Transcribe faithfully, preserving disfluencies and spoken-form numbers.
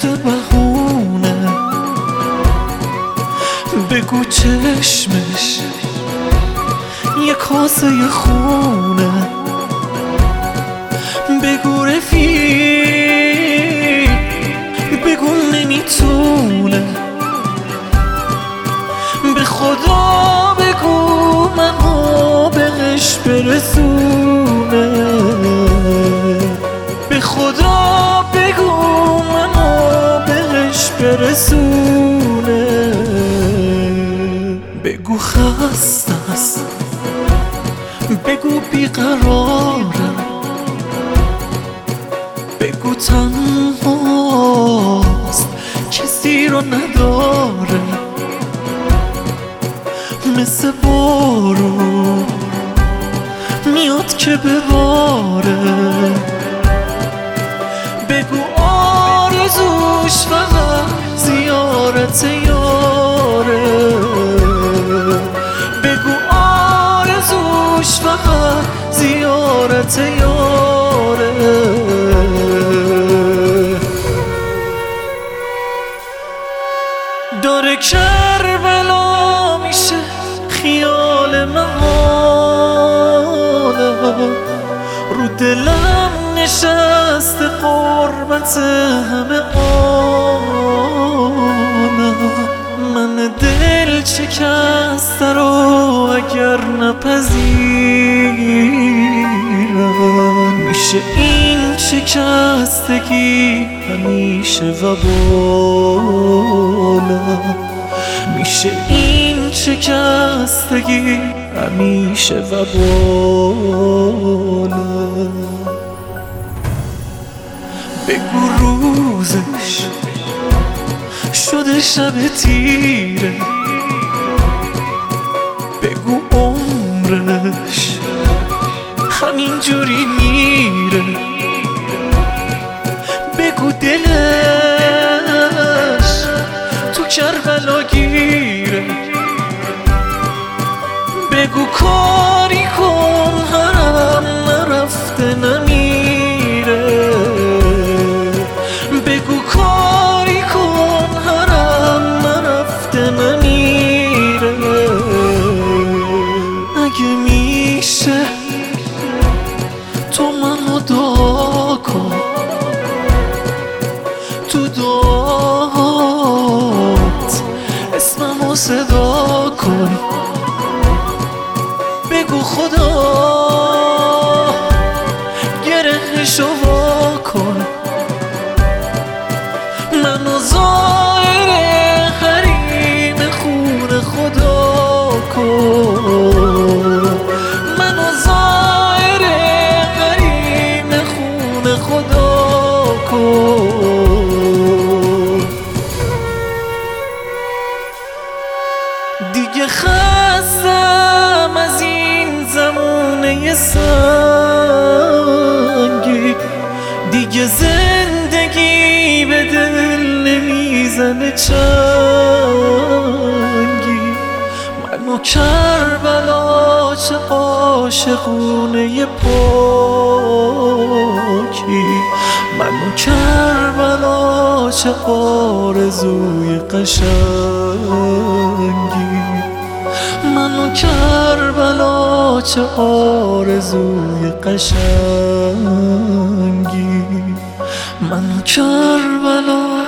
مثل بهونه، بگو چشمش یه کاسه خونه، بگو رفیق، بگو نمیتونه، به خدا بگو منو بهش برسونه، به خدا بگو منو بهش برسونه، بگو خسته است، بگو بیقرارم، بگو تنهاست کسی رو نداره، مثل بارون میاد که بباره، بگو آرزوش فقط زیارت یاره، بگو آرزوش فقط زیارت یاره. داره کربلا میشه خیال محاله، رو دلم نشسته قربت همه عالم، من دل شکسته رو اگر نپذیرم، میشه این شکستگی همیشه وبالم، میشه این شکستگی همیشه وبالم. بگو روزش شده شب تیره، بگو عمرش همین جوری میره، بگو دلش تو کربلا گیره، بگو کاری کن هرم نرفته نمیره، بگو کاری کن هرم نرفته نمیره، اگه میشه تو منو دعا کن، تو دعات اسممو صدا کن، بگو خدا گرهشو وا کن، منو زائر حریم خون خدا کن، منو زائر حریم خون خدا کن. دیگه خستم از این زمونه سنگی، دیگه زندگی به دل نمیزنه چنگی، منو کربلا چه عاشقونه پاکی، منو کربلا چه آرزوی قشنگی، منو کربلا چه آرزوی قشنگی، منو کربلا